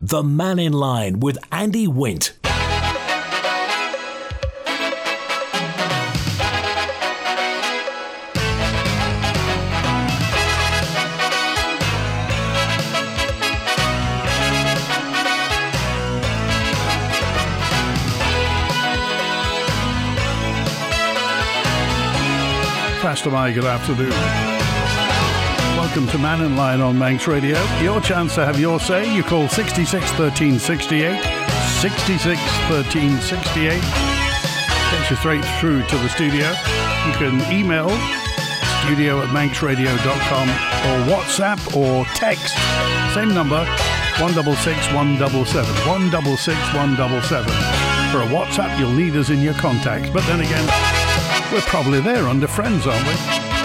The Man in Line with Andy Wint. Pastor Mike, good afternoon. Welcome to Man in Line on Manx Radio. Your chance to have your say. You call 66 13 68, 66 13 68. Gets you straight through to the studio. You can email studio@manxradio.com or WhatsApp or text. Same number, 166 177, 166 177. For a WhatsApp, you'll need us in your contacts. But then again, we're probably there under friends, aren't we?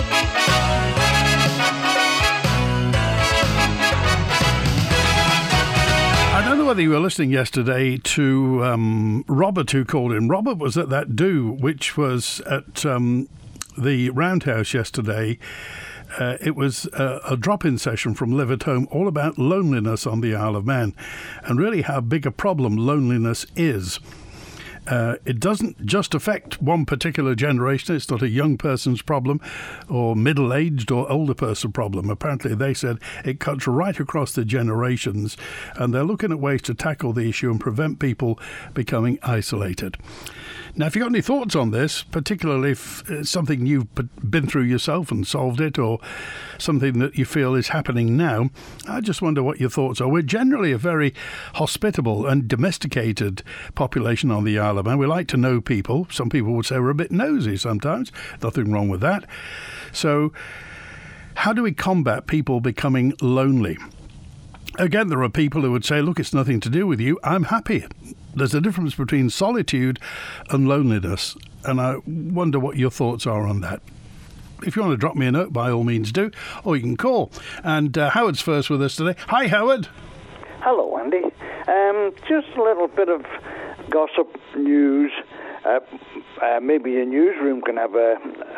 I don't know whether you were listening yesterday to Robert, who called in. Robert was at that do, which was at the Roundhouse yesterday. It was a drop-in session from Live at Home, all about loneliness on the Isle of Man, and really how big a problem loneliness is. It doesn't just affect one particular generation. It's not a young person's problem or middle-aged or older person problem. Apparently, they said it cuts right across the generations, and they're looking at ways to tackle the issue and prevent people becoming isolated. Now, if you've got any thoughts on this, particularly if it's something you've been through yourself and solved it, or something that you feel is happening now, I just wonder what your thoughts are. We're generally a very hospitable and domesticated population on the Isle of Man. We like to know people. Some people would say we're a bit nosy sometimes. Nothing wrong with that. So how do we combat people becoming lonely? Again, there are people who would say, look, it's nothing to do with you. I'm happy. There's a difference between solitude and loneliness, and I wonder what your thoughts are on that. If you want to drop me a note, by all means do, or you can call. And Howard's first with us today. Hi, Howard. Hello, Andy. Just a little bit of gossip news. Maybe a newsroom can have a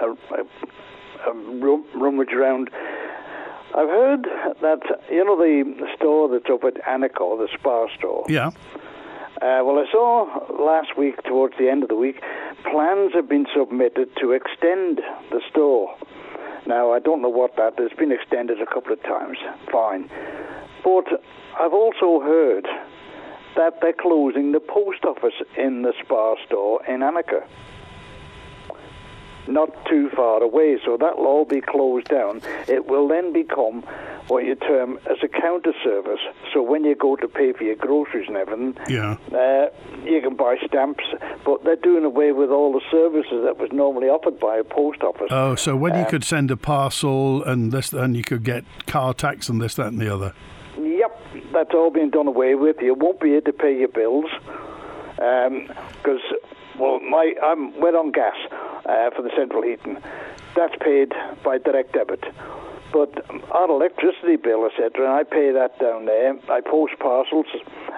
rummage around. I've heard that, you know, the store that's up at Anaco, the spa store? Yeah. Well, I saw last week, towards the end of the week, plans have been submitted to extend the store. Now, I don't know what that is. It's been extended a couple of times. Fine. But I've also heard that they're closing the post office in the spa store in Anaco. Not too far away, so that will all be closed down. It will then become what you term as a counter service. So when you go to pay for your groceries and everything, you can buy stamps, but they're doing away with all the services that was normally offered by a post office. Oh, so when you could send a parcel and this, and you could get car tax and this, that and the other. Yep, that's all been done away with. You won't be able to pay your bills because... Well, we're on gas for the central heating. That's paid by direct debit. But our electricity bill, etc., and I pay that down there. I post parcels.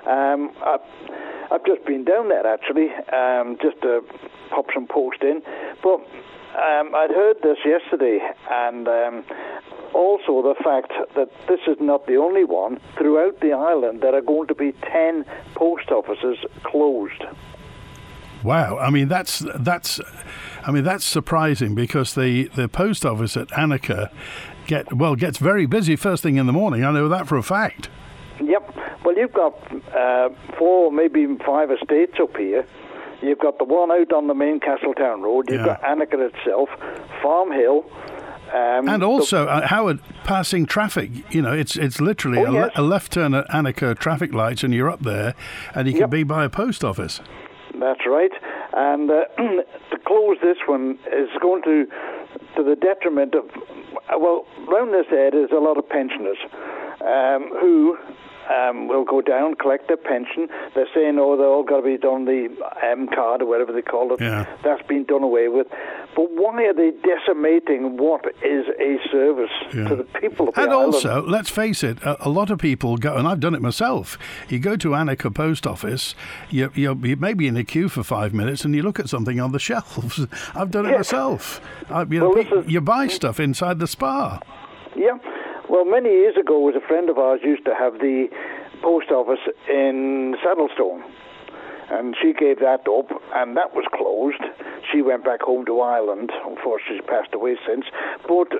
I've just been down there, actually, just to pop some post in. But I'd heard this yesterday, and also the fact that this is not the only one. Throughout the island, there are going to be 10 post offices closed. Wow, I mean that's surprising, because the post office at Anaco gets very busy first thing in the morning. I know that for a fact. Yep. Well, you've got 4, maybe even 5 estates up here. You've got the one out on the main Castletown Road. You've got Anaco itself, Farm Hill. And also, Howard, passing traffic, you know, it's literally a left turn at Anaco traffic lights, and you're up there, and you can be by a post office. That's right. And to close this one is going to the detriment of, well, round this area there's a lot of pensioners who will go down, collect their pension. They're saying, they're all got to be done the M card or whatever they call it. Yeah. That's been done away with. But why are they decimating what is a service to the people of the island? And also, island? let's face it, a lot of people go, and I've done it myself, you go to Anaco Post Office, you may be in a queue for 5 minutes, and you look at something on the shelves. I've done it myself. You buy stuff inside the spa. Yeah. Well, many years ago, a friend of ours used to have the post office in Saddlestone. And she gave that up, and that was closed. She went back home to Ireland. Unfortunately, she's passed away since. But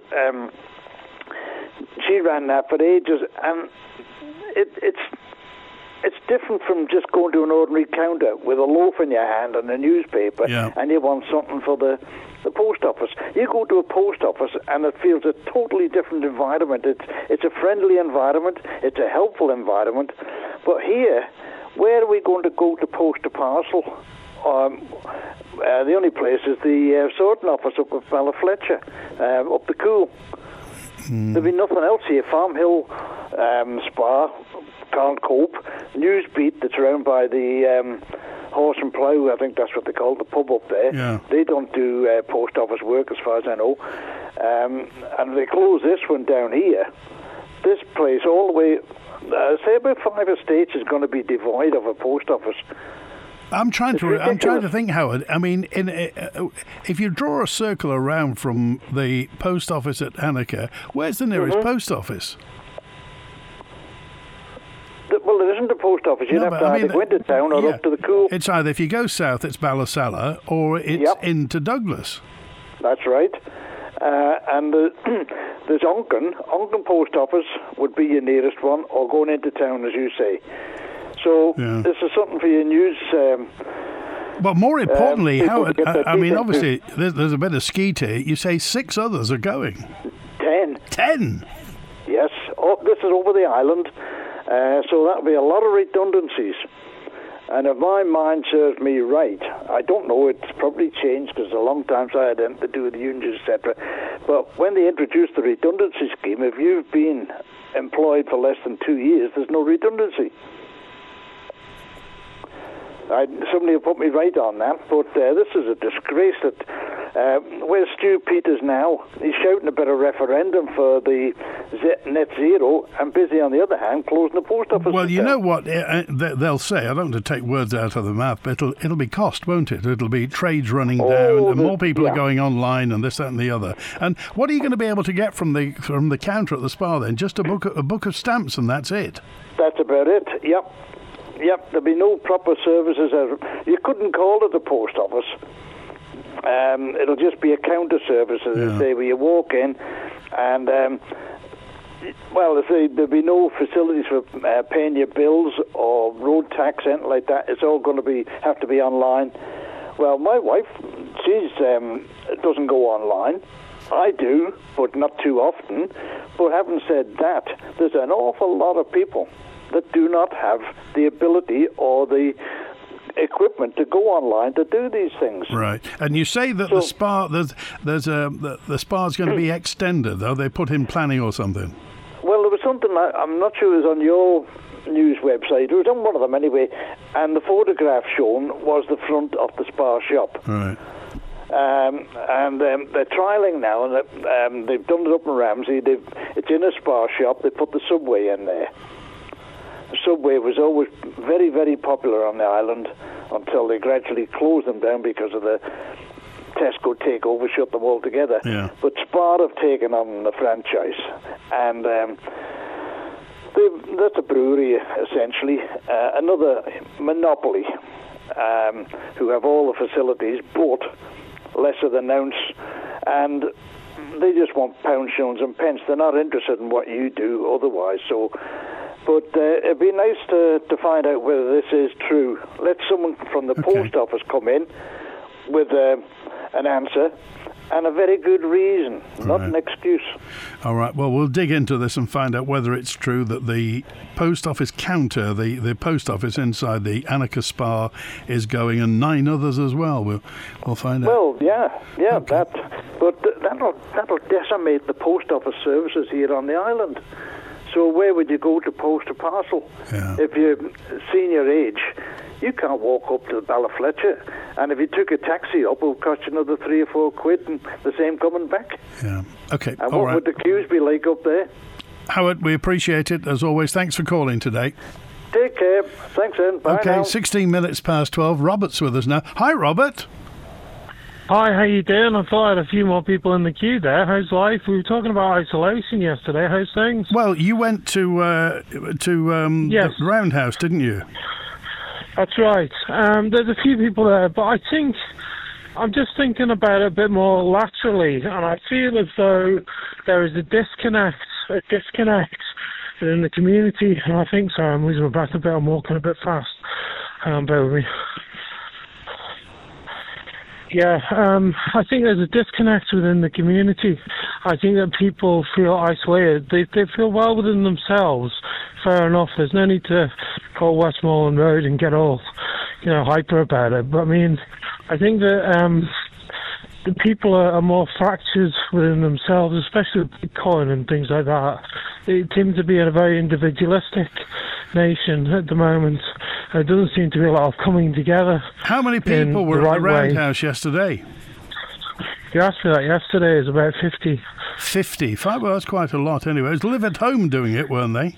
she ran that for ages, and it's different from just going to an ordinary counter with a loaf in your hand and a newspaper, and you want something for the post office. You go to a post office, and it feels a totally different environment. It's a friendly environment. It's a helpful environment. But here, where are we going to go to post a parcel? The only place is the sorting office up at Ballafletcher, up the Cool. There'll be nothing else here. Farm Hill, Spa, Can't Cope, Newsbeat, that's around by the Horse and Plough, I think that's what they call it, the pub up there. Yeah. They don't do post office work, as far as I know. And they close this one down here. This place, all the way, say about 5 estates, is going to be devoid of a post office. I'm trying to think, Howard. I mean, if you draw a circle around from the post office at Annika, where's the nearest post office? Well, there isn't a post office. You'd have to either go into town or up to the Cool. It's either, if you go south, it's Ballasalla, or it's into Douglas. That's right. And there's Onken. Onken post office would be your nearest one, or going into town, as you say. So this is something for your news. But more importantly, Howard, I mean, obviously, there's a bit of skeet here. You say 6 others are going. 10. 10? Yes. Oh, this is over the island. So that'll be a lot of redundancies. And if my mind serves me right, I don't know, it's probably changed because it's a long time since I had anything to do with the unions, etc. But when they introduced the redundancy scheme, if you've been employed for less than 2 years, there's no redundancy. Somebody will put me right on that, but this is a disgrace. That where's Stu Peters now? He's shouting about a referendum for the net zero, and busy on the other hand closing the post office. Well, you know what they'll say. I don't want to take words out of the mouth, but it'll be cost, won't it? It'll be trades running down, and more people are going online, and this, that, and the other. And what are you going to be able to get from the counter at the Spa then? Just a book of stamps, and that's it. That's about it. Yep, there'll be no proper services. You couldn't call it a post office. It'll just be a counter service, as they say, where you walk in, and there'll be no facilities for paying your bills or road tax, anything like that. It's all going to have to be online. Well, my wife, she's doesn't go online. I do, but not too often. But having said that, there's an awful lot of people that do not have the ability or the equipment to go online to do these things. Right, and you say that the Spa, the Spa's going to be extended, though they put in planning or something. Well, there was something I'm not sure it was on your news website. It was on one of them anyway, and the photograph shown was the front of the Spa shop. Right. And they're trialling now, and they've done it up in Ramsey. It's in a Spa shop. They put the subway in there. The subway was always very, very popular on the island until they gradually closed them down because of the Tesco takeover, shut them all together. Yeah. But Spa have taken on the franchise, and that's a brewery, essentially, another monopoly, who have all the facilities, but lesser than ounce, and they just want pounds, shillings and pence. They're not interested in what you do otherwise, so... But it'd be nice to find out whether this is true. Let someone from the post office come in with an answer and a very good reason, not an excuse. All right, well, we'll dig into this and find out whether it's true that the post office counter, the post office inside the Annika Spa is going, and 9 others as well. We'll find out. Well, yeah, but that'll decimate the post office services here on the island. So where would you go to post a parcel? Yeah. If you're senior age, you can't walk up to Ballafletcher, and if you took a taxi up, it would cost you another 3 or 4 quid, and the same coming back. Yeah. Okay. And what would the queues be like up there? Howard, we appreciate it as always. Thanks for calling today. Take care. Thanks, then. Bye now. 16 minutes past 12. Robert's with us now. Hi, Robert. Hi, how you doing? I thought I had a few more people in the queue there. How's life? We were talking about isolation yesterday. How's things? Well, you went to Yes. the Roundhouse, didn't you? That's right. There's a few people there, but I think I'm just thinking about it a bit more laterally, and I feel as though there is a disconnect within the community, and I think, sorry, I'm losing my breath a bit, I'm walking a bit fast. Bear with me. Yeah, I think there's a disconnect within the community. I think that people feel isolated. They feel well within themselves. Fair enough. There's no need to call Westmoreland Road and get all, hyper about it. But I mean, I think that the people are more fractured within themselves, especially with Bitcoin and things like that. They seem to be in a very individualistic nation at the moment. There doesn't seem to be a lot of coming together. How many people were at the Roundhouse yesterday? You asked me that yesterday. It was about 50. 50? Well, that's quite a lot anyway. It was Live at Home doing it, weren't they?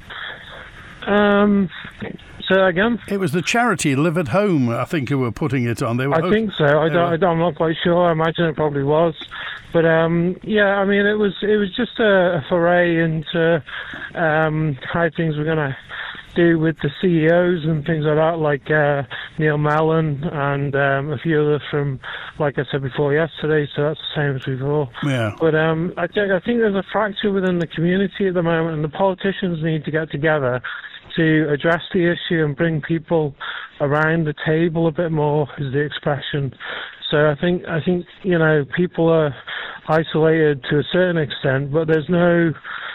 Say that again? It was the charity Live at Home, I think, who were putting it on. I think so. I'm not quite sure. I imagine it probably was. But yeah, I mean, it was just a foray into how things were going to do with the CEOs and things like that, like Neil Mellon and a few others from, like I said before, yesterday. So that's the same as before. Yeah. But I think there's a fracture within the community at the moment, and the politicians need to get together to address the issue and bring people around the table a bit more, is the expression. So I think people are isolated to a certain extent, but there's no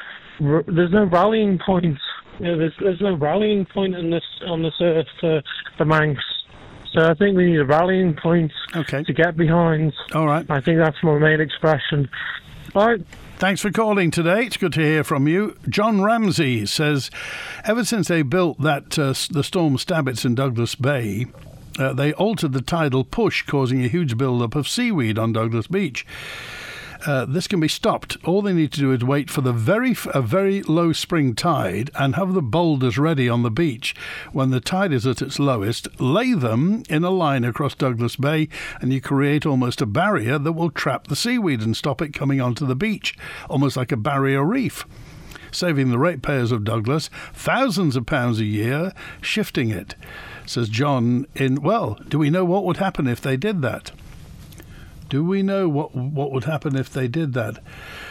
rallying point. There's no rallying point on this earth for the Manx. So I think we need a rallying point to get behind. All right. I think that's my main expression. All right. Thanks for calling today. It's good to hear from you. John Ramsey says, ever since they built that the Storm Stabbits in Douglas Bay, they altered the tidal push, causing a huge build-up of seaweed on Douglas Beach. This can be stopped. All they need to do is wait for a very low spring tide and have the boulders ready on the beach when the tide is at its lowest. Lay them in a line across Douglas Bay, and you create almost a barrier that will trap the seaweed and stop it coming onto the beach, almost like a barrier reef, saving the ratepayers of Douglas thousands of pounds a year shifting it. Says John do we know what would happen if they did that? Do we know what would happen if they did that?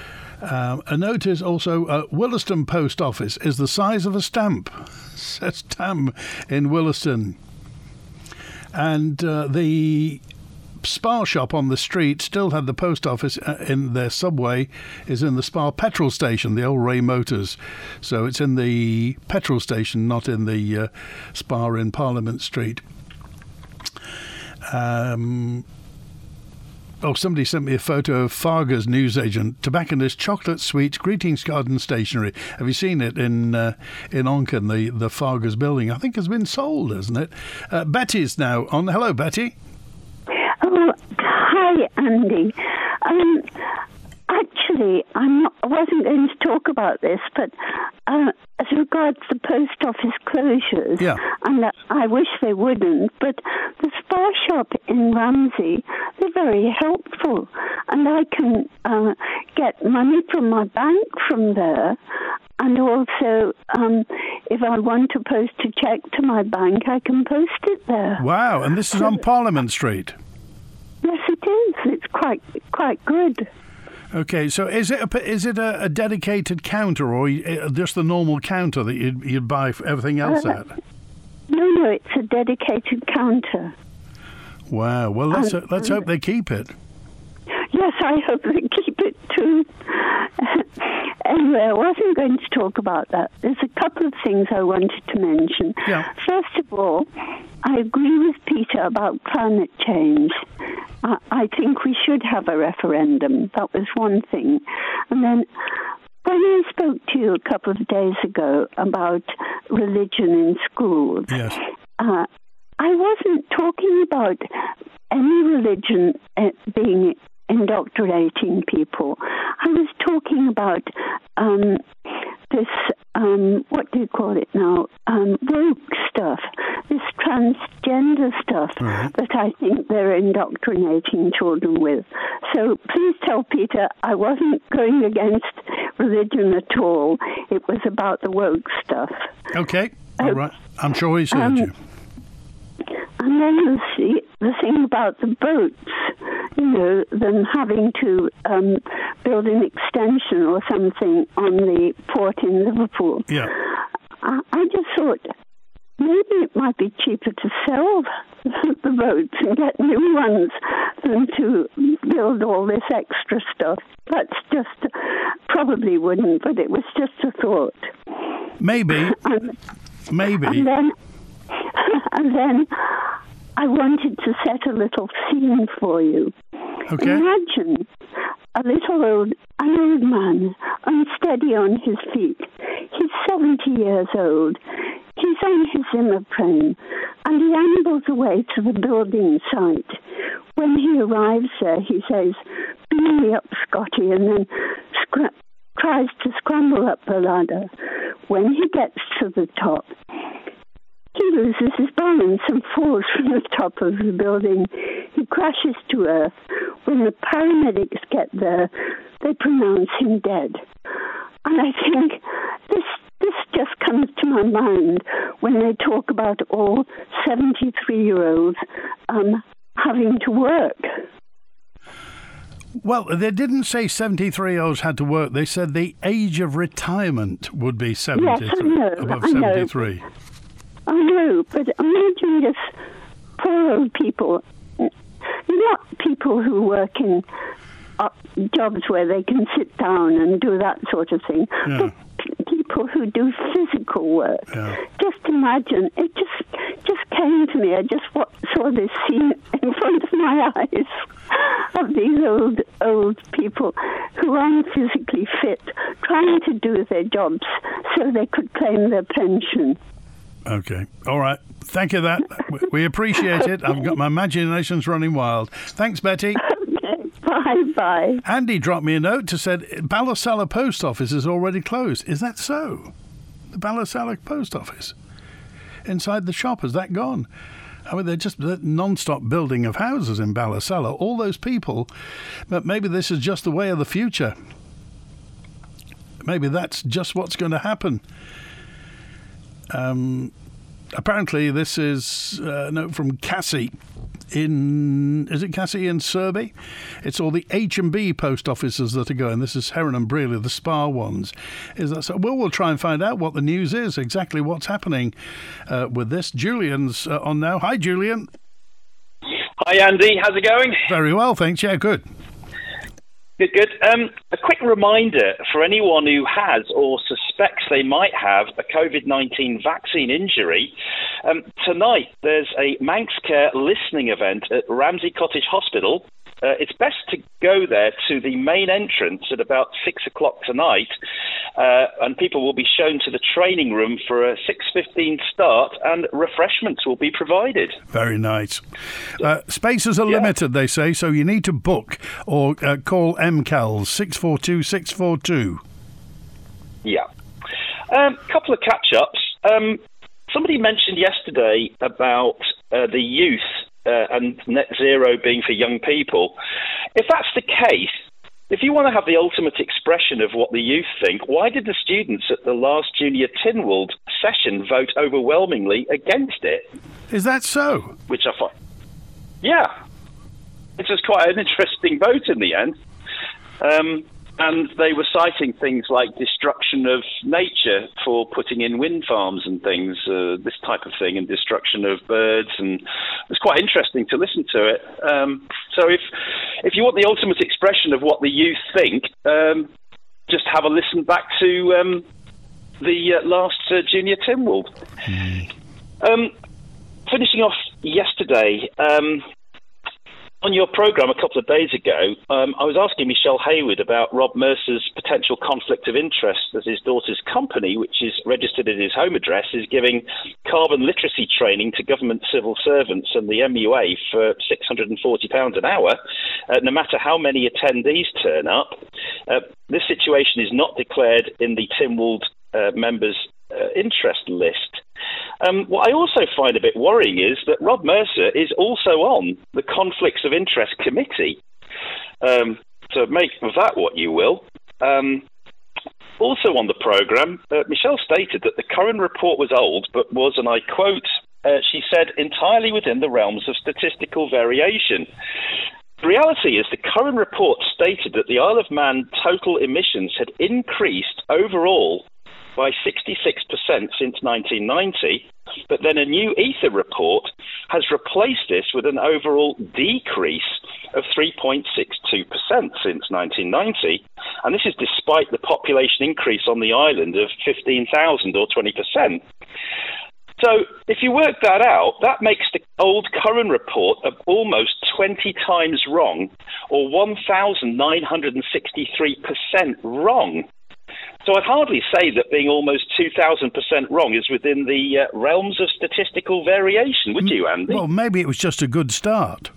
A note is also, Williston Post Office is the size of a stamp, says Tam in Williston. And the Spar shop on the street still had the post office in their subway, is in the Spar petrol station, the old Ray Motors. So it's in the petrol station, not in the Spar in Parliament Street. Somebody sent me a photo of Farger's newsagent, tobacconist, chocolate sweets, greetings card and stationery. Have you seen it in Onken, the Farger's building? I think has been sold, hasn't it? Betty's now on. Hello, Betty. Oh, hi, Andy. Actually, I wasn't going to talk about this, but as regards the post office closures, and I wish they wouldn't, but the Spar shop in Ramsey, they're very helpful, and I can get money from my bank from there, and also if I want to post a cheque to my bank, I can post it there. Wow, and this is on Parliament Street? Yes, it is. It's quite good. Okay, so is it a dedicated counter or just the normal counter that you'd buy everything else at? No, it's a dedicated counter. Wow. Well, let's hope they keep it. Yes, I hope they keep it too. Anyway, I wasn't going to talk about that. There's a couple of things I wanted to mention. Yeah. First of all, I agree with Peter about climate change. I think we should have a referendum. That was one thing. And then when I spoke to you a couple of days ago about religion in schools, yes. I wasn't talking about any religion being indoctrinating people. I was talking about this, what do you call it now, woke stuff, this transgender stuff that I think they're indoctrinating children with. So please tell Peter I wasn't going against religion at all. It was about the woke stuff. Okay, all right. I'm sure he's heard you. And then the thing about the boats, them having to build an extension or something on the port in Liverpool. Yeah. I just thought maybe it might be cheaper to sell the boats and get new ones than to build all this extra stuff. That's just, probably wouldn't, but it was just a thought. Maybe. Maybe. And then I wanted to set a little scene for you. Okay. Imagine an old man, unsteady on his feet. He's 70 years old. He's on his Zimmer frame, and he ambles away to the building site. When he arrives there, he says, "Beam me up, Scotty," and then tries to scramble up the ladder. When he gets to the top, he loses his balance and falls from the top of the building. He crashes to earth. When the paramedics get there, they pronounce him dead. And I think this just comes to my mind when they talk about all 73-year-olds having to work. Well, they didn't say 73-year-olds had to work. They said the age of retirement would be 73, yes, I know, above 73. I know, but imagine this poor old people, not people who work in jobs where they can sit down and do that sort of thing, but people who do physical work. Yeah. Just imagine, it just came to me. I just saw this scene in front of my eyes of these old people who aren't physically fit, trying to do their jobs so they could claim their pension. Okay. All right. Thank you for that. We appreciate it. I've got my imagination's running wild. Thanks, Betty. Okay. Bye. Andy dropped me a note to said Ballasalla Post Office is already closed. Is that so? The Ballasalla Post Office? Inside the shop, has that gone? I mean, they're just non-stop building of houses in Ballasalla. All those people, but maybe this is just the way of the future. Maybe that's just what's going to happen. Apparently, this is a note from Cassie is it Cassie in Surrey? It's all the H&B post offices that are going. This is Heron and Brearley, the Spa ones. Is that so? Well, we'll try and find out what the news is, exactly what's happening with this. Julian's on now. Hi, Julian. Hi, Andy. How's it going? Very well, thanks. Yeah, good. Good. A quick reminder for anyone who has or suspects they might have a COVID-19 vaccine injury. Tonight, there's a Manx Care listening event at Ramsey Cottage Hospital. It's best to go there to the main entrance at about 6 o'clock tonight, and people will be shown to the training room for a 6:15 start, and refreshments will be provided. Very nice. Spaces are limited, they say, so you need to book or call MCALS 642 642. Yeah. Couple of catch-ups. Somebody mentioned yesterday about the youth and net zero being for young people. If that's the case, if you want to have the ultimate expression of what the youth think, why did the students at the last Junior Tynwald session vote overwhelmingly against it? Is that so? Which I find... Yeah. It was quite an interesting vote in the end. And they were citing things like destruction of nature for putting in wind farms and things, this type of thing, and destruction of birds. And it was quite interesting to listen to it. So if you want the ultimate expression of what the youth think, just have a listen back to the last Junior Tynwald. Finishing off yesterday... on your programme a couple of days ago, I was asking Michelle Hayward about Rob Mercer's potential conflict of interest as his daughter's company, which is registered at his home address, is giving carbon literacy training to government civil servants and the MUA for £640 an hour, no matter how many attendees turn up. This situation is not declared in the Tynwald members' interest list. What I also find a bit worrying is that Rob Mercer is also on the Conflicts of Interest Committee. So make of that what you will. Also on the programme, Michelle stated that the current report was old, but was, and I quote, she said, entirely within the realms of statistical variation. The reality is the current report stated that the Isle of Man total emissions had increased overall by 66% since 1990, but then a new Ether report has replaced this with an overall decrease of 3.62% since 1990, and this is despite the population increase on the island of 15,000 or 20%. So if you work that out, that makes the old current report of almost 20 times wrong, or 1,963% wrong. So I'd hardly say that being almost 2,000% wrong is within the realms of statistical variation, would you, Andy? Well, maybe it was just a good start.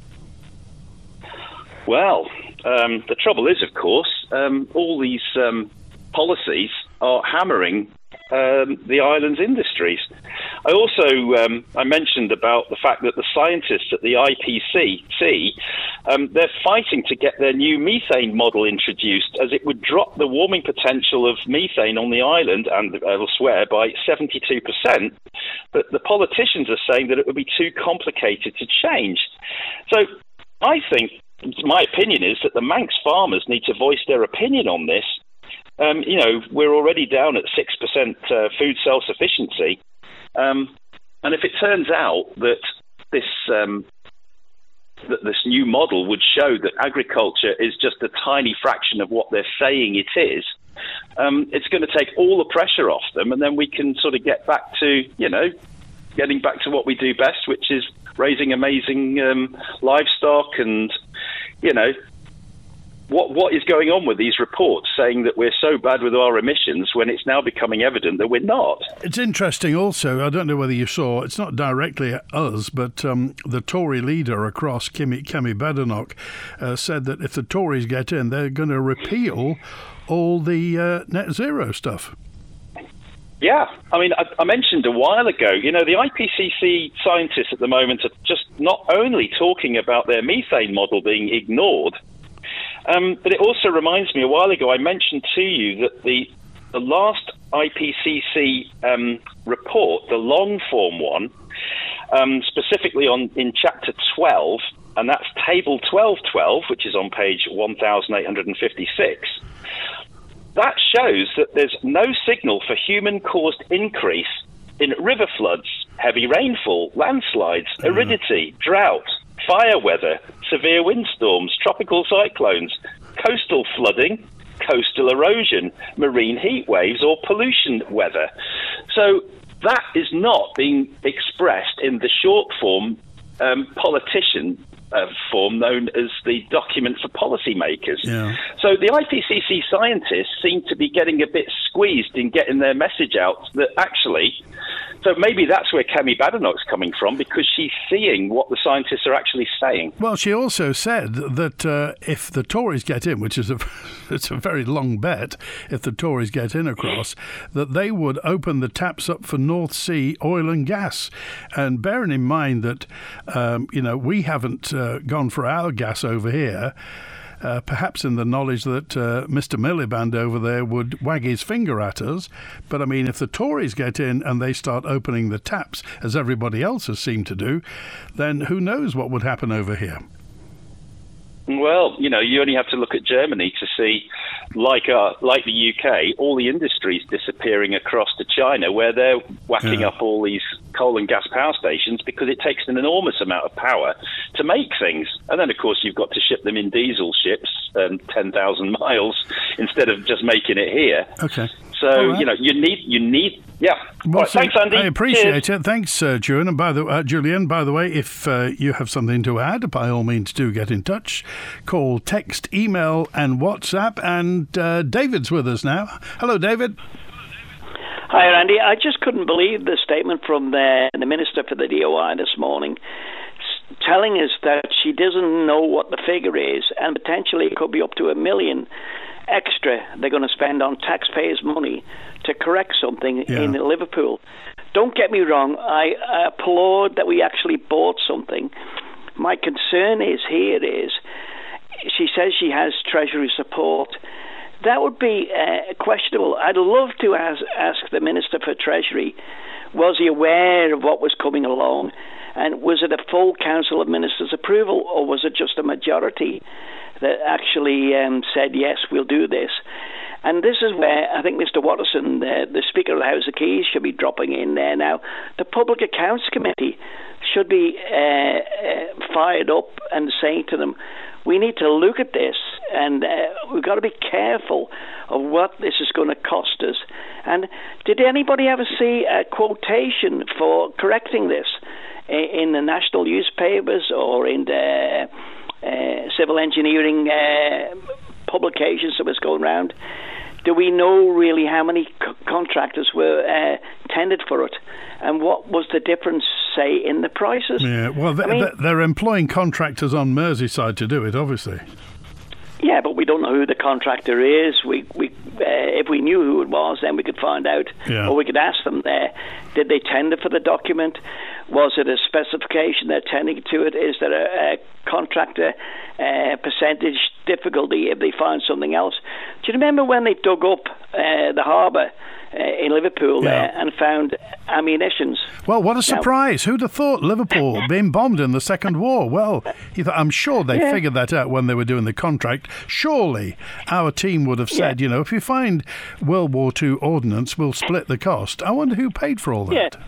Well, the trouble is, of course, all these policies are hammering the island's industries. I also I mentioned about the fact that the scientists at the IPCC, they're fighting to get their new methane model introduced, as it would drop the warming potential of methane on the island and elsewhere by 72%. But the politicians are saying that it would be too complicated to change. So I think, my opinion is that the Manx farmers need to voice their opinion on this. We're already down at 6% food self-sufficiency. And if it turns out that this new model would show that agriculture is just a tiny fraction of what they're saying it is, it's going to take all the pressure off them, and then we can sort of get back to, getting back to what we do best, which is raising amazing livestock and, What is going on with these reports saying that we're so bad with our emissions when it's now becoming evident that we're not? It's interesting also, I don't know whether you saw, it's not directly us, but the Tory leader across, Kemi Badenoch, said that if the Tories get in, they're going to repeal all the net zero stuff. Yeah, I mean, I mentioned a while ago, the IPCC scientists at the moment are just not only talking about their methane model being ignored, but it also reminds me, a while ago I mentioned to you that the last IPCC report, the long form one, specifically in chapter 12, and that's table 1212, which is on page 1856, that shows that there's no signal for human-caused increase in river floods, heavy rainfall, landslides, aridity, drought, fire weather, severe windstorms, tropical cyclones, coastal flooding, coastal erosion, marine heat waves, or pollution weather. So that is not being expressed in the short form politician form known as the document for policymakers. Yeah. So the IPCC scientists seem to be getting a bit squeezed in getting their message out that actually, so maybe that's where Kemi Badenoch's coming from, because she's seeing what the scientists are actually saying. Well, she also said that if the Tories get in, which is it's a very long bet, if the Tories get in across, that they would open the taps up for North Sea oil and gas. And bearing in mind that, we haven't gone for our gas over here, perhaps in the knowledge that Mr. Miliband over there would wag his finger at us. But I mean, if the Tories get in and they start opening the taps, as everybody else has seemed to do, then who knows what would happen over here. Well, you only have to look at Germany to see, like the UK, all the industries disappearing across to China, where they're whacking up all these coal and gas power stations because it takes an enormous amount of power to make things. And then, of course, you've got to ship them in diesel ships 10,000 miles instead of just making it here. Okay. So, right. You need, yeah. Well, right, thanks, Andy. I appreciate it. Thanks, Julian. And Julian, by the way, if you have something to add, by all means do get in touch. Call, text, email and WhatsApp. And David's with us now. Hello, David. Hi, Andy. I just couldn't believe the statement from the Minister for the DOI this morning, telling us that she doesn't know what the figure is, and potentially it could be up to $1 million extra they're going to spend on taxpayers' money to correct something in Liverpool. don't get me wrong, I applaud that we actually bought something. My concern is she says she has Treasury support. That would be questionable. I'd love to ask the Minister for Treasury, was he aware of what was coming along? And was it a full Council of Ministers approval, or was it just a majority that actually said, yes, we'll do this? And this is where I think Mr. Watterson, the Speaker of the House of Keys, should be dropping in there now. The Public Accounts Committee should be fired up and saying to them, we need to look at this, and we've got to be careful of what this is going to cost us. And did anybody ever see a quotation for correcting this in the national newspapers or in the civil engineering publications that was going around? Do we know really how many contractors were tendered for it? And what was the difference, say, in the prices? Yeah, well, they're employing contractors on Merseyside to do it, obviously. Yeah, but we don't know who the contractor is. If we knew who it was, then we could find out. Yeah. Or we could ask them there, did they tender for the document? Was it a specification they're tending to it? Is there a contractor percentage difficulty if they find something else? Do you remember when they dug up the harbour in Liverpool there and found ammunitions? Well, what a surprise. Who'd have thought Liverpool being bombed in the Second War? Well, I'm sure they figured that out when they were doing the contract. Surely our team would have said, if you find World War II ordnance, we'll split the cost. I wonder who paid for all that. Yeah.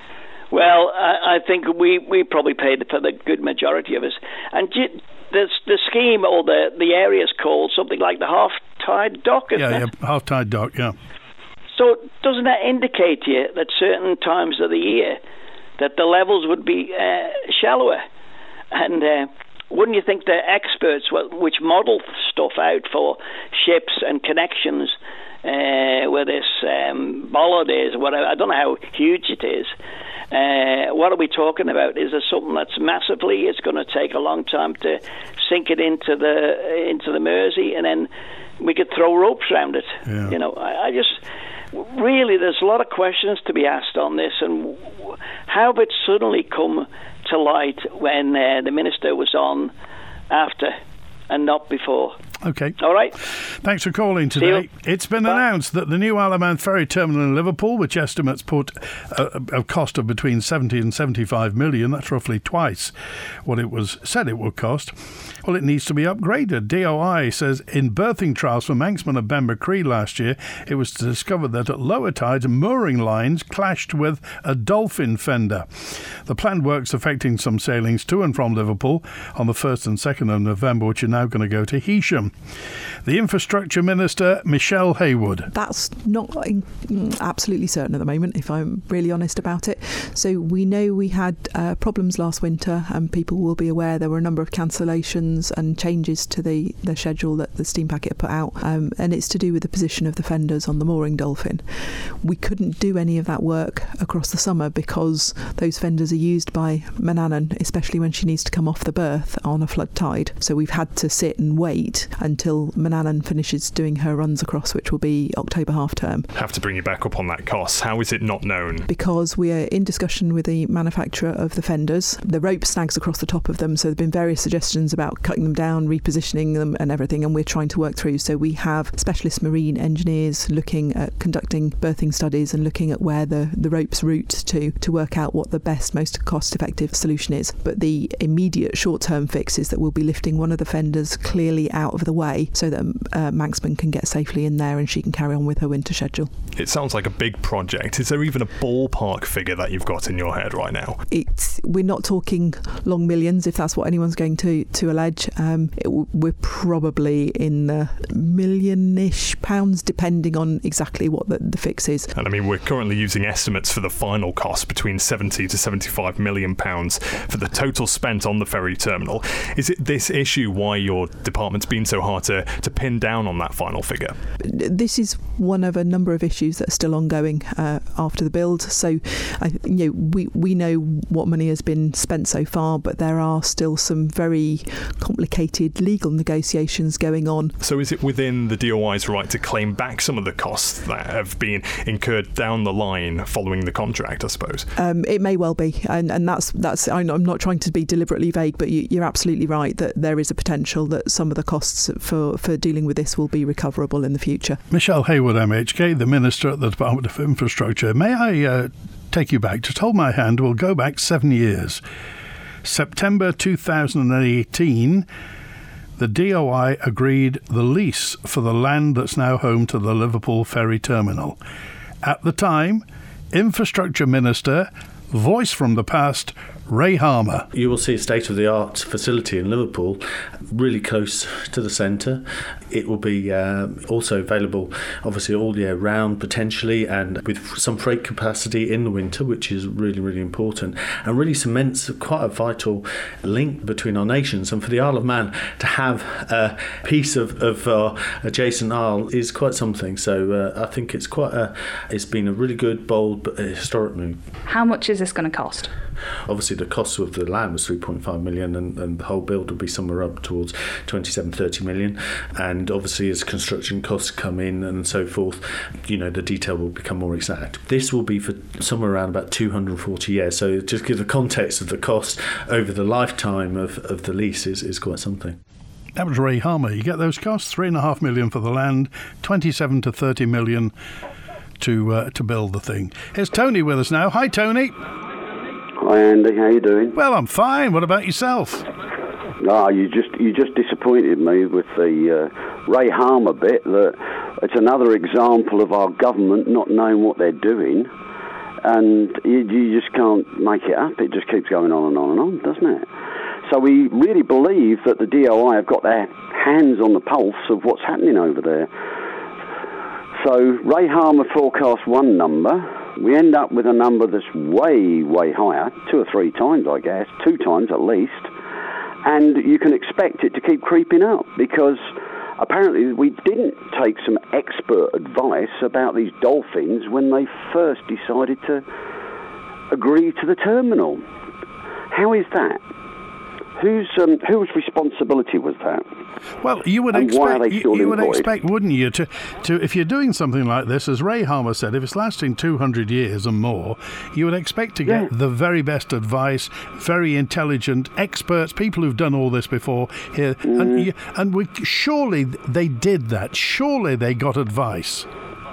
Well, I think we probably paid for the good majority of us. And the scheme or the area is called something like the Half-Tide Dock, isn't it? Yeah, Half-Tide Dock, yeah. So doesn't that indicate to you that certain times of the year that the levels would be shallower? And wouldn't you think the experts, which model stuff out for ships and connections, where this bollard is, whatever, I don't know how huge it is. What are we talking about? Is there something that's massively? It's going to take a long time to sink it into the Mersey, and then we could throw ropes around it. Yeah. I just really, there's a lot of questions to be asked on this, and how did it suddenly come to light when the minister was on after and not before? Okay. All right. Thanks for calling today. It's been announced that the new Isle of Man ferry terminal in Liverpool, which estimates put a cost of between 70 and 75 million, that's roughly twice what it was said it would cost, well, it needs to be upgraded. DOI says in berthing trials for Manxman and Benbecree last year, it was discovered that at lower tides, mooring lines clashed with a dolphin fender. The planned works affecting some sailings to and from Liverpool on the 1st and 2nd of November, which are now going to go to Heysham. The Infrastructure Minister, Michelle Haywood. That's not absolutely certain at the moment, if I'm really honest about it. So we know we had problems last winter, and people will be aware there were a number of cancellations and changes to the schedule that the steam packet put out, and it's to do with the position of the fenders on the mooring dolphin. We couldn't do any of that work across the summer because those fenders are used by Manannan, especially when she needs to come off the berth on a flood tide. So we've had to sit and wait until Manannan finishes doing her runs across, which will be October half term. Have to bring you back up on that cost. How is it not known? Because we are in discussion with the manufacturer of the fenders. The rope snags across the top of them, so there have been various suggestions about cutting them down, repositioning them and everything, and we're trying to work through. So we have specialist marine engineers looking at conducting berthing studies and looking at where the ropes route to work out what the best, most cost-effective solution is. But the immediate short-term fix is that we'll be lifting one of the fenders clearly out of the way so that Manxman can get safely in there and she can carry on with her winter schedule. It sounds like a big project. Is there even a ballpark figure that you've got in your head right now? We're not talking long millions, if that's what anyone's going to allege. We're probably in the million-ish pounds, depending on exactly what the fix is. And I mean, we're currently using estimates for the final cost between 70 to 75 million pounds for the total spent on the ferry terminal. Is it this issue why your department's been so so hard to pin down on that final figure? This is one of a number of issues that are still ongoing after the build. So, we know what money has been spent so far, but there are still some very complicated legal negotiations going on. So is it within the DOI's right to claim back some of the costs that have been incurred down the line following the contract, I suppose? It may well be, and that's. I'm not trying to be deliberately vague, but you're absolutely right that there is a potential that some of the costs for dealing with this will be recoverable in the future. Michelle Hayward, MHK, the Minister at the Department of Infrastructure. May I take you back? Just hold my hand. We'll go back 7 years. September 2018, the DOI agreed the lease for the land that's now home to the Liverpool Ferry Terminal. At the time, Infrastructure Minister, voice from the past, Ray Harmer. You will see a state-of-the-art facility in Liverpool, really close to the centre. It will be also available, obviously, all year round, potentially, and with some freight capacity in the winter, which is really, really important, and really cements quite a vital link between our nations. And for the Isle of Man to have a piece of adjacent isle is quite something. So I think it's been a really good, bold, but historic move. How much is this going to cost? Obviously, the cost of the land was 3.5 million, and the whole build will be somewhere up towards 27-30 million. And obviously, as construction costs come in and so forth, the detail will become more exact. This will be for somewhere around about 240 years. So just give the context of the cost over the lifetime of the lease is quite something. That was Ray Harmer. You get those costs: $3.5 million for the land, 27 to 30 million to build the thing. Here's Tony with us now. Hi, Tony. Hi, Andy. How you doing? Well, I'm fine. What about yourself? You just disappointed me with the Ray Harmer bit. That it's another example of our government not knowing what they're doing, and you just can't make it up. It just keeps going on and on and on, doesn't it? So we really believe that the DOI have got their hands on the pulse of what's happening over there. So Ray Harmer forecast one number. We end up with a number that's way, way higher, 2 or 3 times, I guess, 2 times at least. And you can expect it to keep creeping up because apparently we didn't take some expert advice about these dolphins when they first decided to agree to the terminal. How is that? Whose responsibility was that? Well, you would expect, wouldn't you, to if you're doing something like this, as Ray Harmer said, if it's lasting 200 years and more, you would expect to get the very best advice, very intelligent experts, people who've done all this before here, and surely they did that. Surely they got advice.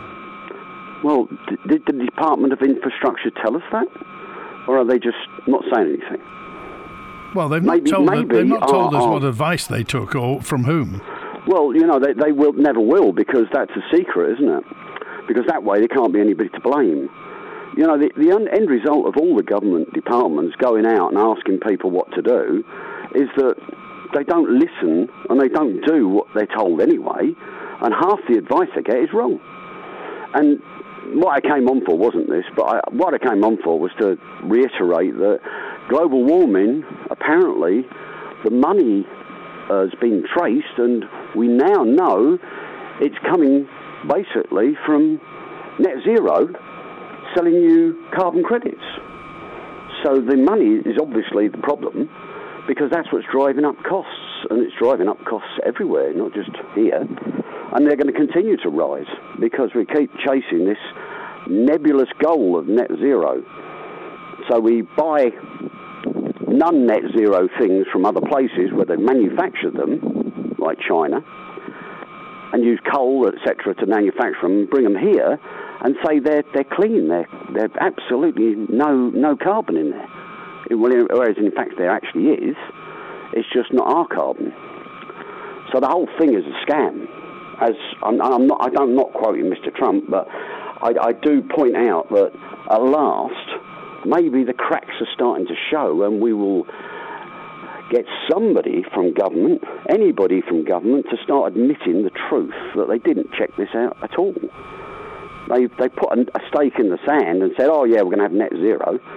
Well, did the Department of Infrastructure tell us that, or are they just not saying anything? Well, they've not told us what advice they took or from whom. Well, they never will, because that's a secret, isn't it? Because that way there can't be anybody to blame. The end result of all the government departments going out and asking people what to do is that they don't listen and they don't do what they're told anyway, and half the advice they get is wrong. And what I came on for wasn't this, but what I came on for was to reiterate that global warming, apparently, the money has been traced, and we now know it's coming basically from net zero selling you carbon credits. So the money is obviously the problem, because that's what's driving up costs, and it's driving up costs everywhere, not just here. And they're going to continue to rise because we keep chasing this nebulous goal of net zero. So we buy non-net zero things from other places where they manufacture them, like China, and use coal, etc., to manufacture them, bring them here, and say they're clean. They're absolutely no carbon in there. Whereas in fact there actually is. It's just not our carbon. So the whole thing is a scam. I'm not quoting Mr. Trump, but I do point out that at last, maybe the cracks are starting to show, and we will get somebody from government, anybody from government, to start admitting the truth, that they didn't check this out at all. They put a stake in the sand and said, oh yeah, we're going to have net zero.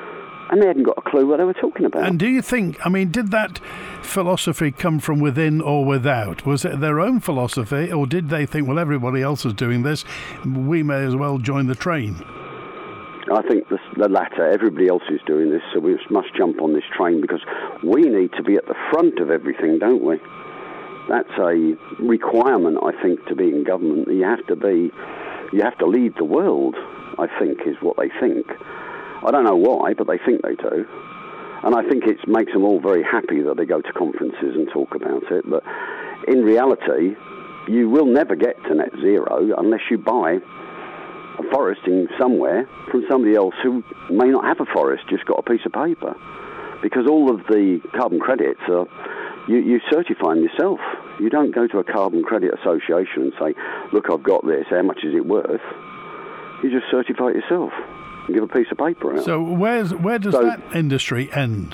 and they hadn't got a clue what they were talking about. And do you think, did that philosophy come from within or without? Was it their own philosophy, or did they think, well, everybody else is doing this, we may as well join the train? I think the latter. Everybody else is doing this, so we must jump on this train because we need to be at the front of everything, don't we? That's a requirement, I think, to be in government. You have to lead the world, I think, is what they think. I don't know why, but they think they do. And I think it makes them all very happy that they go to conferences and talk about it. But in reality, you will never get to net zero unless you buy a forest in somewhere from somebody else who may not have a forest, just got a piece of paper. Because all of the carbon credits are, you certify them yourself. You don't go to a carbon credit association and say, look, I've got this, how much is it worth? You just certify it yourself and give a piece of paper out. So where does that industry end?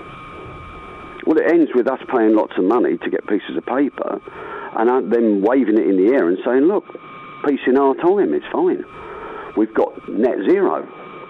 Well, it ends with us paying lots of money to get pieces of paper and then waving it in the air and saying, look, peace in our time, it's fine. We've got net zero.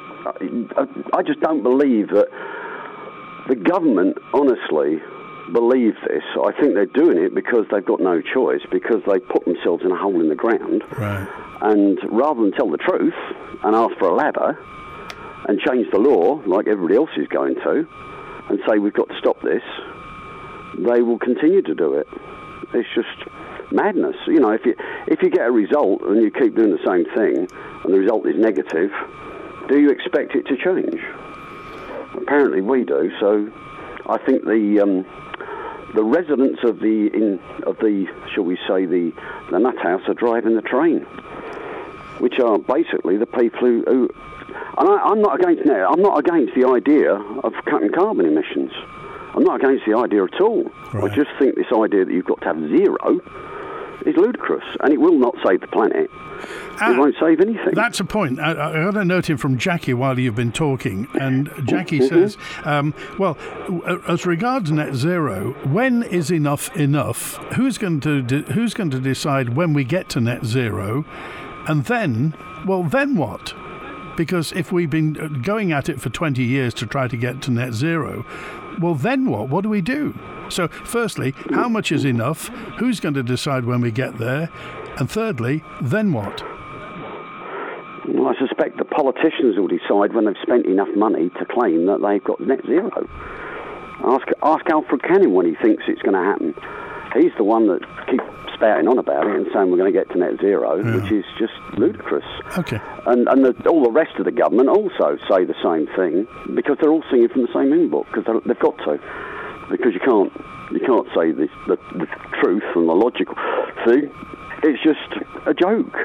I just don't believe that the government, honestly, believe this. I think they're doing it because they've got no choice, because they put themselves in a hole in the ground. Right. And rather than tell the truth and ask for a ladder and change the law like everybody else is going to and say we've got to stop this, they will continue to do it. It's just madness. You know, if you get a result and you keep doing the same thing and the result is negative, do you expect it to change? Apparently we do. So I think the residents of the shall we say the nut house are driving the train, which are basically the people who and I'm not against the idea of cutting carbon emissions. I'm not against the idea at all. Right. I just think this idea that you've got to have zero is ludicrous, and it will not save the planet. It won't save anything. That's a point. I got a note in from Jackie while you've been talking, and Jackie says, well, as regards net zero, when is enough? Who's going to decide when we get to net zero? And then what? Because if we've been going at it for 20 years to try to get to net zero, well, then what? What do we do? So, firstly, how much is enough? Who's going to decide when we get there? And thirdly, then what? Well, I suspect the politicians will decide when they've spent enough money to claim that they've got net zero. Ask Alfred Canning when he thinks it's going to happen. He's the one that keeps spouting on about it and saying we're going to get to net zero, which is just ludicrous. Okay. And all the rest of the government also say the same thing because they're all singing from the same hymn book because they've got to. Because you can't say the truth and the logical thing. It's just a joke.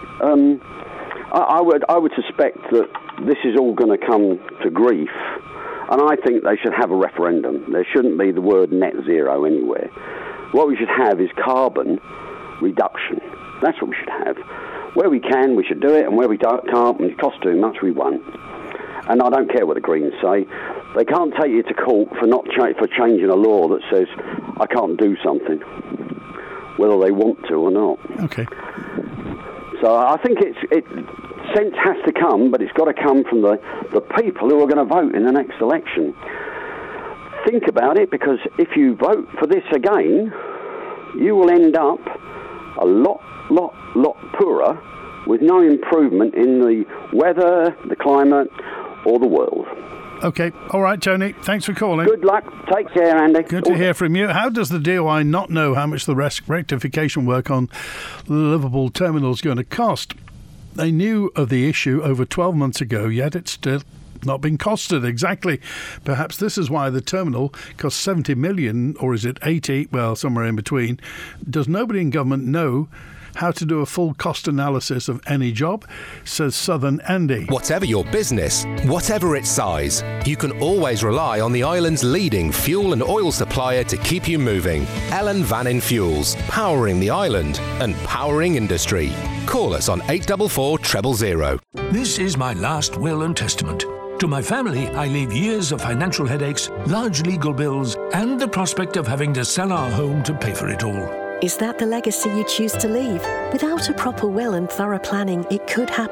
I would suspect that this is all going to come to grief, and I think they should have a referendum. There shouldn't be the word net zero anywhere. What we should have is carbon reduction. That's what we should have. Where we can, we should do it, and where we can't, and it costs too much, we won't. And I don't care what the Greens say. They can't take you to court for changing a law that says I can't do something, whether they want to or not. Okay. So I think sense has to come, but it's got to come from the people who are going to vote in the next election. Think about it, because if you vote for this again, you will end up a lot poorer with no improvement in the weather, the climate, or the world. Okay. All right, Tony. Thanks for calling. Good luck. Take care, Andy. Good to hear from you. How does the DOI not know how much the rectification work on the Liverpool terminal is going to cost? They knew of the issue over 12 months ago, yet it's still not been costed. Exactly. Perhaps this is why the terminal costs 70 million, or is it 80? Well, somewhere in between. Does nobody in government know how to do a full cost analysis of any job, says Southern Andy. Whatever your business, whatever its size, you can always rely on the island's leading fuel and oil supplier to keep you moving. Ellen Vannin Fuels, powering the island and powering industry. Call us on 844 000. This is my last will and testament. To my family, I leave years of financial headaches, large legal bills, and the prospect of having to sell our home to pay for it all. Is that the legacy you choose to leave? Without a proper will and thorough planning, it could happen.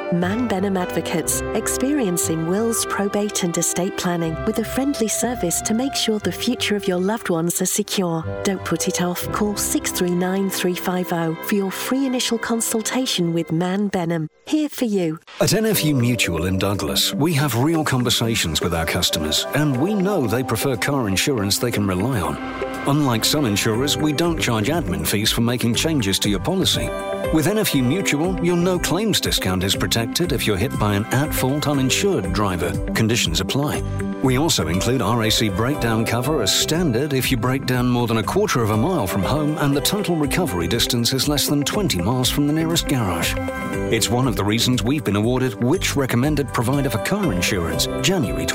Man Benham Advocates, experiencing wills, probate and estate planning with a friendly service to make sure the future of your loved ones are secure. Don't put it off. Call 639 350 for your free initial consultation with Man Benham. Here for you. At NFU Mutual in Douglas, we have real conversations with our customers, and we know they prefer car insurance they can rely on. Unlike some insurers, we don't charge admin fees for making changes to your policy. With NFU Mutual, your no claims discount is protected if you're hit by an at-fault uninsured driver. Conditions apply. We also include RAC breakdown cover as standard if you break down more than a quarter of a mile from home and the total recovery distance is less than 20 miles from the nearest garage. It's one of the reasons we've been awarded Which Recommended Provider for Car Insurance, January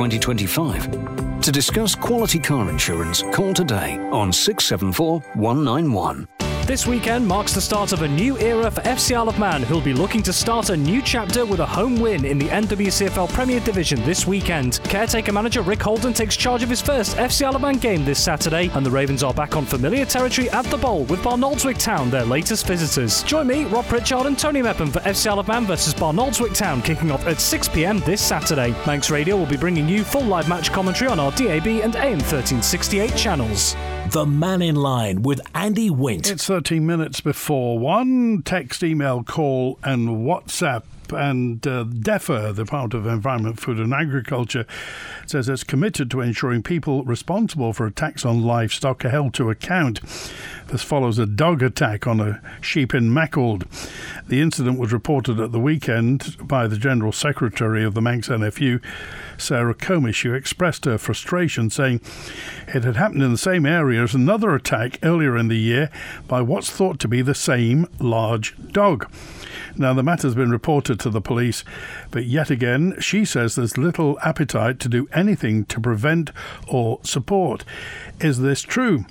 2025. To discuss quality car insurance, call today on 674 191. This weekend marks the start of a new era for FC Isle of Man, who'll be looking to start a new chapter with a home win in the NWCFL Premier Division this weekend. Caretaker manager Rick Holden takes charge of his first FC Isle of Man game this Saturday, and the Ravens are back on familiar territory at the Bowl with Barnoldswick Town, their latest visitors. Join me, Rob Pritchard and Tony Mepham for FC Isle of Man versus Barnoldswick Town, kicking off at 6 p.m. this Saturday. Manx Radio will be bringing you full live match commentary on our DAB and AM 1368 channels. The Man in Line with Andy Wint. It's 13 minutes before 1. Text, email, call and WhatsApp. And DEFRA, the Department of Environment, Food and Agriculture, says it's committed to ensuring people responsible for attacks on livestock are held to account. This follows a dog attack on a sheep in Mackhold. The incident was reported at the weekend by the General Secretary of the Manx NFU, Sarah Comish, who expressed her frustration, saying it had happened in the same area as another attack earlier in the year by what's thought to be the same large dog. Now, the matter's been reported to the police, but yet again, she says there's little appetite to do anything to prevent or support. Is this true?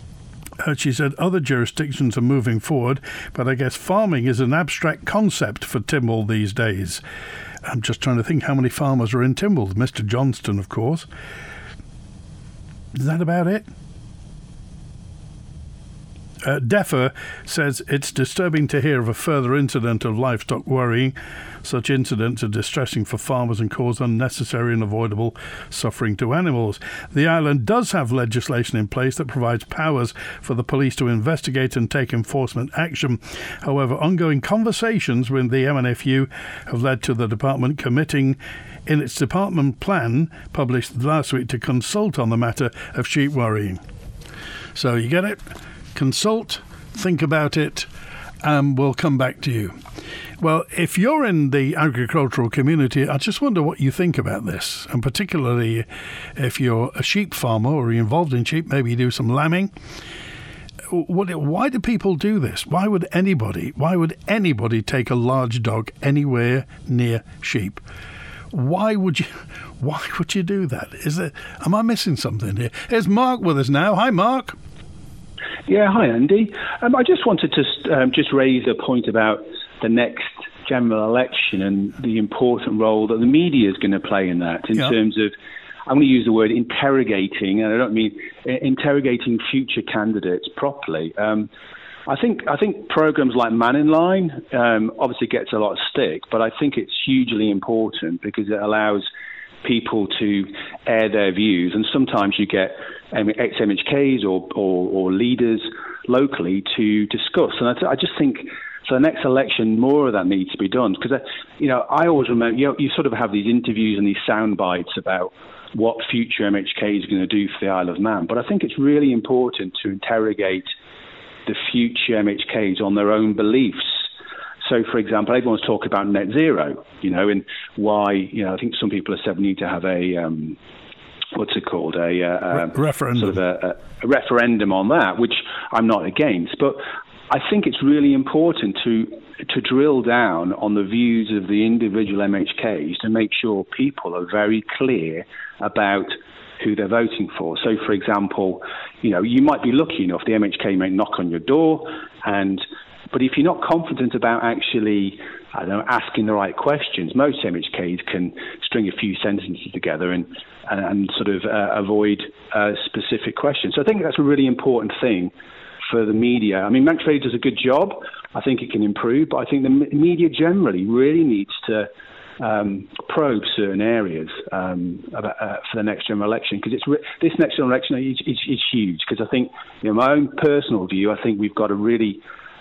She said other jurisdictions are moving forward, but I guess farming is an abstract concept for Tynwald these days. I'm just trying to think how many farmers are in Tynwald. Mr. Johnston, of course. Is that about it? DEFRA says it's disturbing to hear of a further incident of livestock worrying. Such incidents are distressing for farmers and cause unnecessary and avoidable suffering to animals. The island does have legislation in place that provides powers for the police to investigate and take enforcement action. However, ongoing conversations with the MNFU have led to the department committing in its department plan published last week to consult on the matter of sheep worrying. So you get it? Consult, think about it, and we'll come back to you. Well, if you're in the agricultural community, I just wonder what you think about this, and particularly if you're a sheep farmer or you're involved in sheep, maybe you do some lambing. Why do people do this? Why would anybody take a large dog anywhere near sheep? Why would you do that? Am I missing something here? Here's Mark with us now. Hi, Mark. Yeah, hi, Andy. I just wanted to just raise a point about the next general election and the important role that the media is going to play in that, in terms of, I'm going to use the word interrogating, and I don't mean interrogating future candidates properly. I think programs like Man in Line obviously gets a lot of stick, but I think it's hugely important because it allows people to air their views, and sometimes you get ex-MHKs or leaders locally to discuss. And I just think for the next election, more of that needs to be done, because I always remember you sort of have these interviews and these sound bites about what future MHK is going to do for the Isle of Man, but I think it's really important to interrogate the future MHKs on their own beliefs. So, for example, everyone's talking about net zero, and why, I think some people have said we need to have a, referendum. Sort of a referendum on that, which I'm not against. But I think it's really important to drill down on the views of the individual MHKs to make sure people are very clear about who they're voting for. So, for example, you might be lucky enough, the MHK may knock on your door, but if you're not confident about actually, asking the right questions, most MHKs can string a few sentences together and sort of avoid specific questions. So I think that's a really important thing for the media. I mean, Max Reilly does a good job. I think it can improve, but I think the media generally really needs to probe certain areas for the next general election, because this next general election is huge. Because I think, my own personal view, I think we've got to really.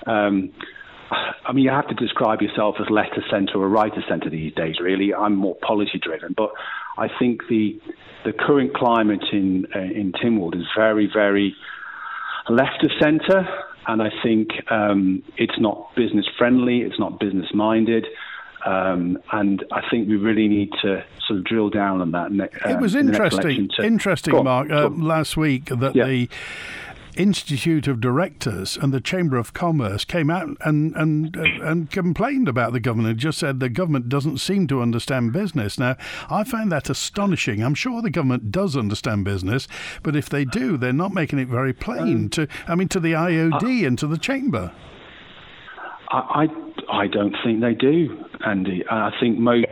You have to describe yourself as left of centre or right of centre these days. Really, I'm more policy driven, but I think the current climate in Tynwald is very, very left of centre, and I think it's not business friendly. It's not business minded. And I think we really need to sort of drill down on that. It was interesting, Mark, last week that the Institute of Directors and the Chamber of Commerce came out and complained about the government and just said the government doesn't seem to understand business. Now, I find that astonishing. I'm sure the government does understand business, but if they do, they're not making it very plain to the IOD and to the Chamber. I don't think they do, Andy. I think most.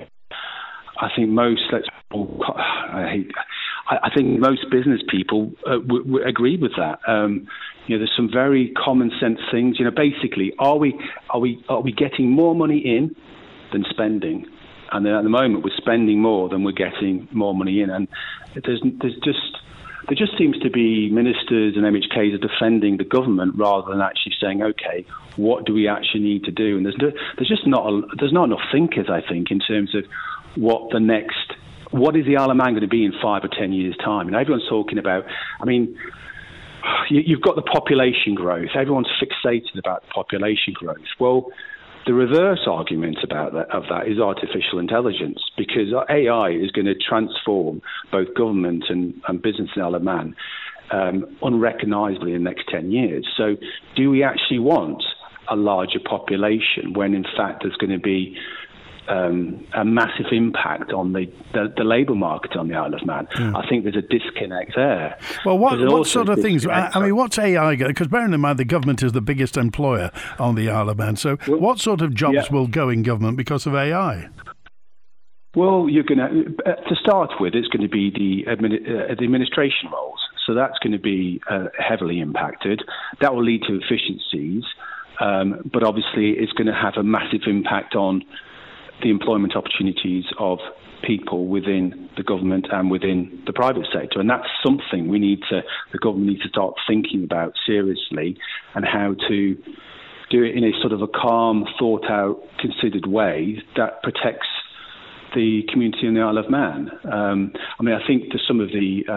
I think most business people agree with that. There's some very common sense things. Basically, are we getting more money in than spending? And then at the moment, we're spending more than we're getting more money in. And there just seems to be ministers and MHKs are defending the government rather than actually saying, okay, what do we actually need to do? And there's not enough thinkers, I think, in terms of what is the Isle of Man going to be in 5 or 10 years' time? And everyone's talking about, you've got the population growth. Everyone's fixated about population growth. Well, the reverse argument of that is artificial intelligence, because AI is going to transform both government and business in Isle of Man unrecognisably in the next 10 years. So do we actually want a larger population when, in fact, there's going to be a massive impact on the labour market on the Isle of Man? I think there's a disconnect there. Well, what sort of things? What's AI? Because bearing in mind the government is the biggest employer on the Isle of Man, so what sort of jobs will go in government because of AI? Well, you're going to start with, it's going to be the administration roles. So that's going to be heavily impacted. That will lead to efficiencies, but obviously it's going to have a massive impact on the employment opportunities of people within the government and within the private sector. And that's something the government needs to start thinking about seriously, and how to do it in a sort of a calm, thought out, considered way that protects the community in the Isle of Man. I think that some of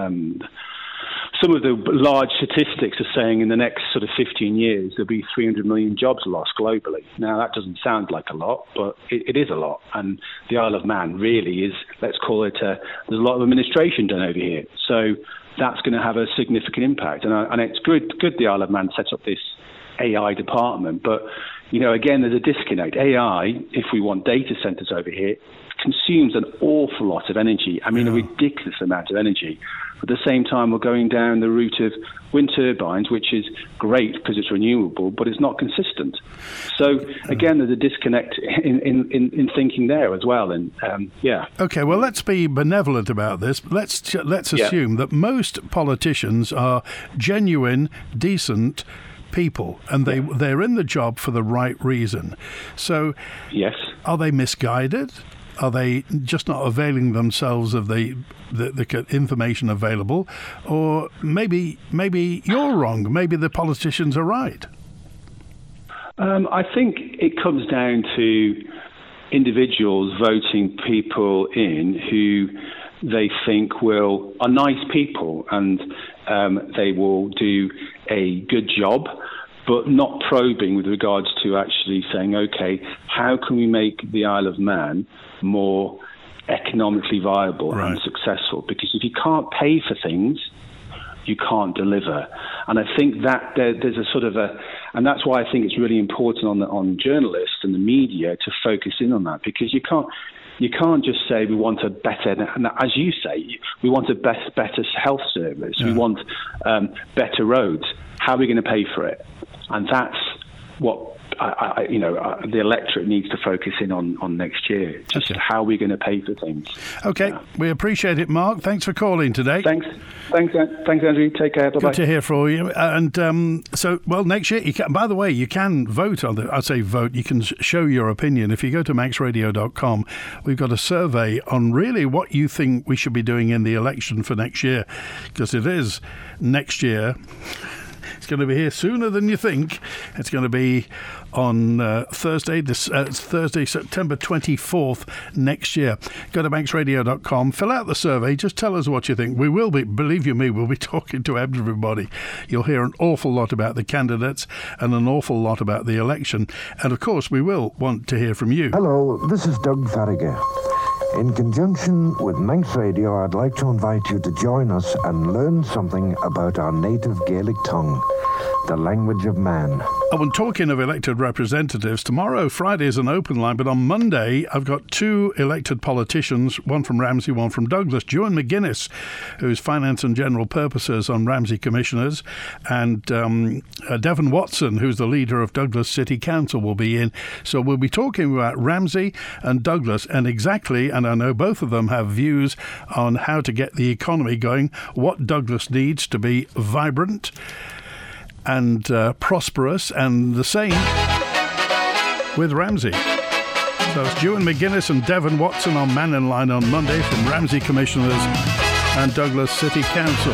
the large statistics are saying in the next sort of 15 years there'll be 300 million jobs lost globally. Now, that doesn't sound like a lot, but it is a lot. And the Isle of Man really is, let's call it, there's a lot of administration done over here. So that's going to have a significant impact. And it's good the Isle of Man sets up this AI department. But, again, there's a disconnect. AI, if we want data centres over here, consumes an awful lot of energy. A ridiculous amount of energy. At the same time, we're going down the route of wind turbines, which is great because it's renewable, but it's not consistent. So, again, there's a disconnect in thinking there as well. And Okay, well, let's be benevolent about this. Let's assume that most politicians are genuine, decent people, and they're in the job for the right reason. So, yes, are they misguided? Are they just not availing themselves of the information available? Or maybe you're wrong. Maybe the politicians are right. I think it comes down to individuals voting people in who they think are nice people, and they will do a good job, but not probing with regards to actually saying, okay, how can we make the Isle of Man more economically viable and successful? Because if you can't pay for things, you can't deliver. And I think that there's a sort of and that's why I think it's really important on journalists and the media to focus in on that, because you can't just say we want a better, as you say, we want a better health service, we want better roads. How are we going to pay for it? And that's what the electorate needs to focus in on next year. Just how we're going to pay for things. Okay, we appreciate it, Mark. Thanks for calling today. Thanks, Andrew. Take care. Bye-bye. Good to hear from you. And next year, by the way, you can vote on I say vote. You can show your opinion if you go to maxradio.com. We've got a survey on really what you think we should be doing in the election for next year, because it is next year. It's going to be here sooner than you think. It's going to be on Thursday, September 24th next year. Go to banksradio.com, fill out the survey, just tell us what you think. We will be, believe you me, we'll be talking to everybody. You'll hear an awful lot about the candidates and an awful lot about the election. And of course, we will want to hear from you. Hello, this is Doug Farragher. In conjunction with Manx Radio, I'd like to invite you to join us and learn something about our native Gaelic tongue, the language of man. Oh, and talking of elected representatives, tomorrow, Friday, is an open line, but on Monday, I've got two elected politicians, one from Ramsey, one from Douglas. Ewan McGuinness, who's Finance and General Purposes on Ramsey Commissioners, and Devon Watson, who's the leader of Douglas City Council, will be in. So we'll be talking about Ramsey and Douglas, and exactly, and I know both of them have views on how to get the economy going, what Douglas needs to be vibrant and prosperous, and the same with Ramsey. So it's Ewan McGuinness and Devon Watson on Man in Line on Monday from Ramsey Commissioners and Douglas City Council.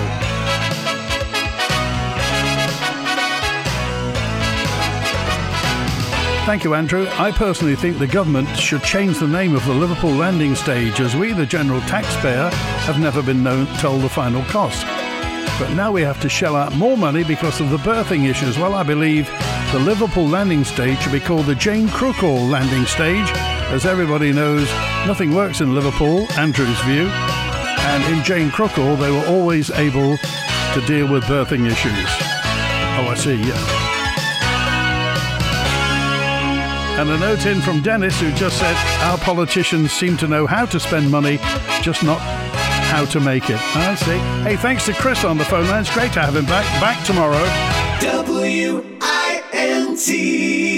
Thank you, Andrew. I personally think the government should change the name of the Liverpool landing stage, as we, the general taxpayer, have never been told the final cost. But now we have to shell out more money because of the berthing issues. Well, I believe the Liverpool landing stage should be called the Jane Crookall landing stage. As everybody knows, nothing works in Liverpool, Andrew's view. And in Jane Crookall, they were always able to deal with berthing issues. Oh, I see, yeah. And a note in from Dennis, who just said, our politicians seem to know how to spend money, just not how to make it. I see. Hey, thanks to Chris on the phone line. It's great to have him back tomorrow. WINT.